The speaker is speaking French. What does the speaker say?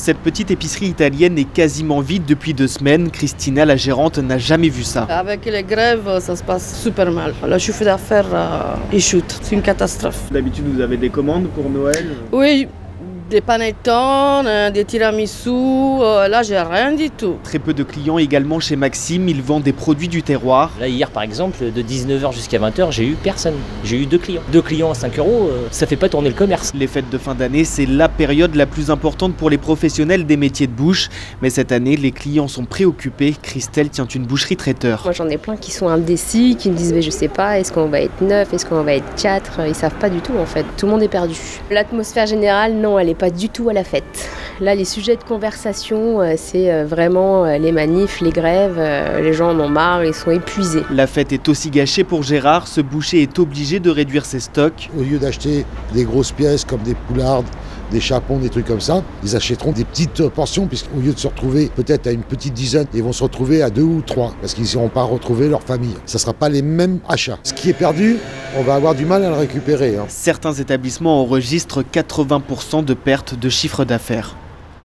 Cette petite épicerie italienne est quasiment vide depuis 2 semaines. Christina, la gérante, n'a jamais vu ça. Avec les grèves, ça se passe super mal. Le chiffre d'affaires, il chute. C'est une catastrophe. D'habitude, vous avez des commandes pour Noël ? Oui, des panettone, des tiramisu, là j'ai rien du tout. Très peu de clients également chez Maxime, il vend des produits du terroir. Là hier par exemple, de 19h jusqu'à 20h, j'ai eu personne. J'ai eu 2 clients. 2 clients à 5 €, ça fait pas tourner le commerce. Les fêtes de fin d'année, c'est la période la plus importante pour les professionnels des métiers de bouche. Mais cette année, les clients sont préoccupés. Christelle tient une boucherie-traiteur. Moi j'en ai plein qui sont indécis, qui me disent je sais pas, est-ce qu'on va être 9, est-ce qu'on va être 4, ils savent pas du tout en fait. Tout le monde est perdu. L'atmosphère générale, non, elle est pas du tout à la fête. Là, les sujets de conversation, c'est vraiment les manifs, les grèves. Les gens en ont marre, ils sont épuisés. La fête est aussi gâchée pour Gérard. Ce boucher est obligé de réduire ses stocks. Au lieu d'acheter des grosses pièces comme des poulardes, des chapons, des trucs comme ça, ils achèteront des petites portions puisqu'au lieu de se retrouver peut-être à une petite dizaine, ils vont se retrouver à 2 ou 3 parce qu'ils n'iront pas retrouver leur famille. Ça ne sera pas les mêmes achats. Ce qui est perdu, on va avoir du mal à le récupérer. Certains établissements enregistrent 80% de perte de chiffre d'affaires.